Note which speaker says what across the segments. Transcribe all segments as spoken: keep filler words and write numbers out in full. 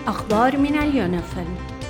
Speaker 1: أخبار من اليونيفيل.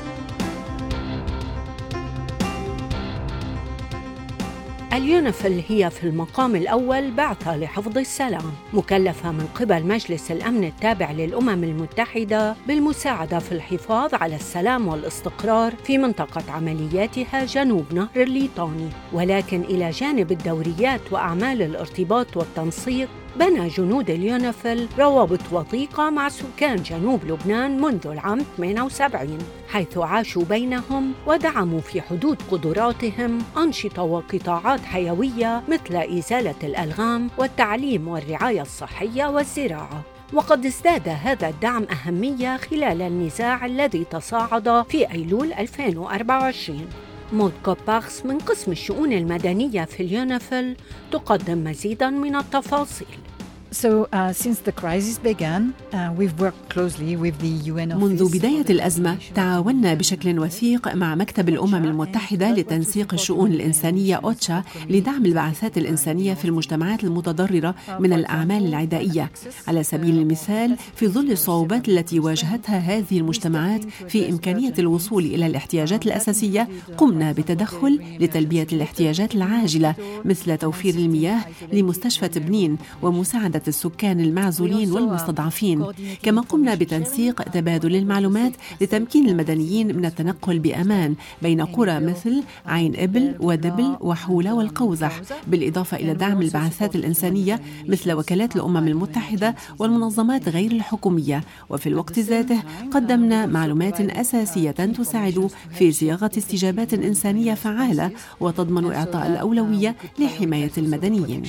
Speaker 1: اليونيفيل هي في المقام الأول بعثة لحفظ السلام، مكلفة من قبل مجلس الأمن التابع للأمم المتحدة بالمساعدة في الحفاظ على السلام والاستقرار في منطقة عملياتها جنوب نهر الليطاني. ولكن إلى جانب الدوريات وأعمال الارتباط والتنسيق، بنى جنود اليونيفيل روابط وثيقة مع سكان جنوب لبنان منذ العام ثمانية وسبعين، حيث عاشوا بينهم ودعموا في حدود قدراتهم أنشطة وقطاعات حيوية مثل إزالة الألغام والتعليم والرعاية الصحية والزراعة. وقد ازداد هذا الدعم أهمية خلال النزاع الذي تصاعد في أيلول ألفين وأربعة وعشرين. مود كوباخس من قسم الشؤون المدنية في اليونيفيل تقدم مزيداً من التفاصيل.
Speaker 2: So, uh, since the crisis began, uh, we've worked closely with the U N office.
Speaker 3: منذ بداية الأزمة تعاوننا بشكل وثيق مع مكتب الأمم المتحدة لتنسيق الشؤون الإنسانية أوتشا لدعم البعثات الإنسانية في المجتمعات المتضررة من الأعمال العدائية. على سبيل المثال، في ظل الصعوبات التي واجهتها هذه المجتمعات في إمكانية الوصول إلى الاحتياجات الأساسية، قمنا بتدخل لتلبية الاحتياجات العاجلة مثل توفير المياه لمستشفى تبنين ومساعدة السكان المعزولين والمستضعفين. كما قمنا بتنسيق تبادل المعلومات لتمكين المدنيين من التنقل بأمان بين قرى مثل عين إبل ودبل وحولة والقوزح، بالإضافة إلى دعم البعثات الإنسانية مثل وكالات الأمم المتحدة والمنظمات غير الحكومية. وفي الوقت ذاته قدمنا معلومات أساسية تساعد في صياغة استجابات إنسانية فعالة وتضمن إعطاء الأولوية لحماية المدنيين.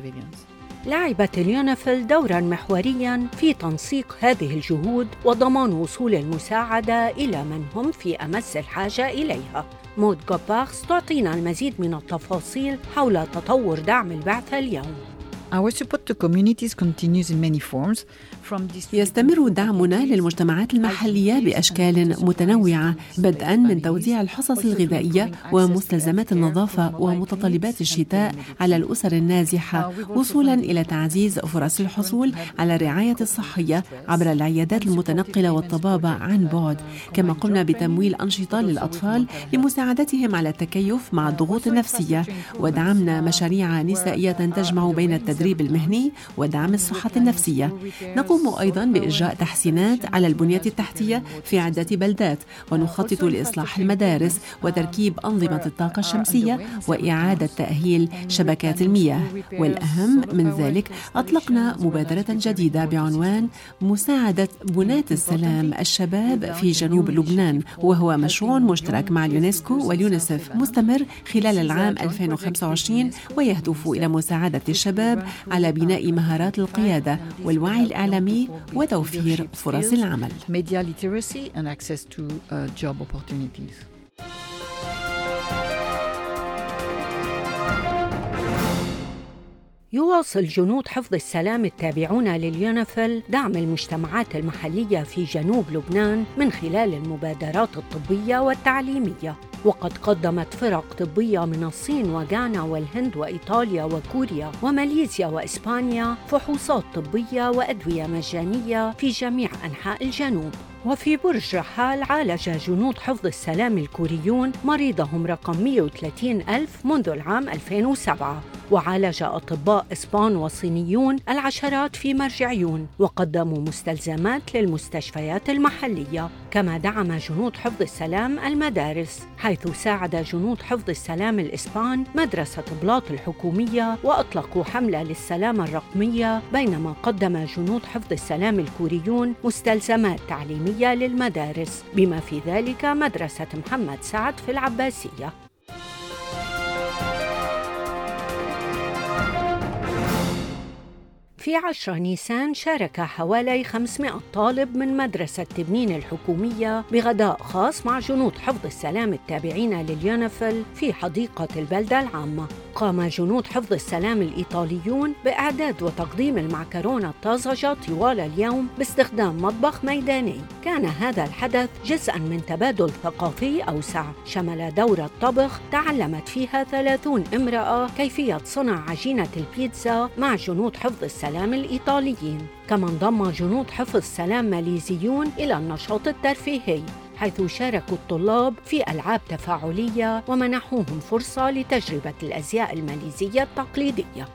Speaker 1: لعبت اليونيفيل دوراً محورياً في تنسيق هذه الجهود وضمان وصول المساعدة إلى من هم في أمس الحاجة إليها. مود كوباخس تعطينا المزيد من التفاصيل حول تطور دعم البعثة اليوم.
Speaker 2: Our support to communities continues in many forms.
Speaker 3: يستمر دعمنا للمجتمعات المحلية بأشكال متنوعة، بدءاً من توزيع الحصص الغذائية ومستلزمات النظافة ومتطلبات الشتاء على الأسر النازحة، وصولاً إلى تعزيز فرص الحصول على الرعاية الصحية عبر العيادات المتنقلة والطبابة عن بعد. كما قمنا بتمويل أنشطة للأطفال لمساعدتهم على التكيف مع الضغوط النفسية، ودعمنا مشاريع نسائية تجمع بين التدريب المهني ودعم الصحة النفسية. نقوم أيضاً بإجراء تحسينات على البنية التحتية في عدة بلدات، ونخطط لإصلاح المدارس وتركيب أنظمة الطاقة الشمسية وإعادة تأهيل شبكات المياه. والأهم من ذلك، أطلقنا مبادرة جديدة بعنوان مساعدة بناة السلام الشباب في جنوب لبنان، وهو مشروع مشترك مع اليونسكو واليونيسف مستمر خلال العام ألفين وخمسة وعشرين، ويهدف إلى مساعدة الشباب على بناء مهارات القيادة والوعي الإعلامي وتوفير فرص العمل.
Speaker 2: Media literacy and access to uh, job opportunities.
Speaker 1: يواصل جنود حفظ السلام التابعون لليونيفيل دعم المجتمعات المحلية في جنوب لبنان من خلال المبادرات الطبية والتعليمية. وقد قدمت فرق طبية من الصين وغانا والهند وإيطاليا وكوريا وماليزيا وإسبانيا فحوصات طبية وأدوية مجانية في جميع أنحاء الجنوب. وفي برج رحال عالج جنود حفظ السلام الكوريون مريضهم رقم مئة وثلاثين ألف منذ العام ألفين وسبعة، وعالج أطباء إسبان وصينيون العشرات في مرجعيون، وقدموا مستلزمات للمستشفيات المحلية. كما دعم جنود حفظ السلام المدارس، حيث ساعد جنود حفظ السلام الإسبان مدرسة بلاط الحكومية وأطلقوا حملة للسلامة الرقمية، بينما قدم جنود حفظ السلام الكوريون مستلزمات تعليمية للمدارس، بما في ذلك مدرسة محمد سعد في العباسية. في عشرة نيسان شارك حوالي خمسمائة طالب من مدرسة تبنين الحكومية بغداء خاص مع جنود حفظ السلام التابعين لليونيفيل في حديقة البلدة العامة. قام جنود حفظ السلام الإيطاليون بإعداد وتقديم المعكرونة الطازجة طوال اليوم باستخدام مطبخ ميداني. كان هذا الحدث جزءاً من تبادل ثقافي أوسع شمل دورة طبخ تعلمت فيها ثلاثون امرأة كيفية صنع عجينة البيتزا مع جنود حفظ السلام السلام الإيطاليين. كما انضم جنود حفظ السلام ماليزيون إلى النشاط الترفيهي، حيث شاركوا الطلاب في ألعاب تفاعلية ومنحوهم فرصة لتجربة الأزياء الماليزية التقليدية.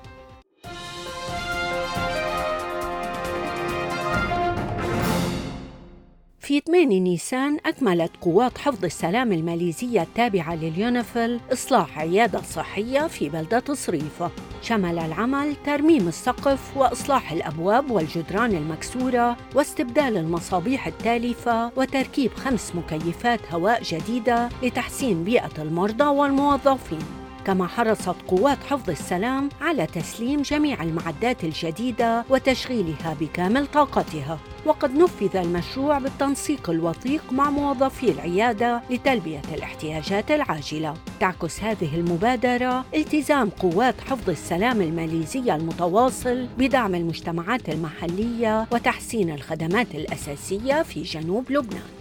Speaker 1: في ثمانية نيسان أكملت قوات حفظ السلام الماليزية التابعة لليونيفيل إصلاح عيادة صحية في بلدة صريفة. شمل العمل ترميم السقف وإصلاح الأبواب والجدران المكسورة واستبدال المصابيح التالفة وتركيب خمس مكيفات هواء جديدة لتحسين بيئة المرضى والموظفين. كما حرصت قوات حفظ السلام على تسليم جميع المعدات الجديدة وتشغيلها بكامل طاقتها. وقد نفذ المشروع بالتنسيق الوثيق مع موظفي العيادة لتلبية الاحتياجات العاجلة. تعكس هذه المبادرة التزام قوات حفظ السلام الماليزية المتواصل بدعم المجتمعات المحلية وتحسين الخدمات الأساسية في جنوب لبنان.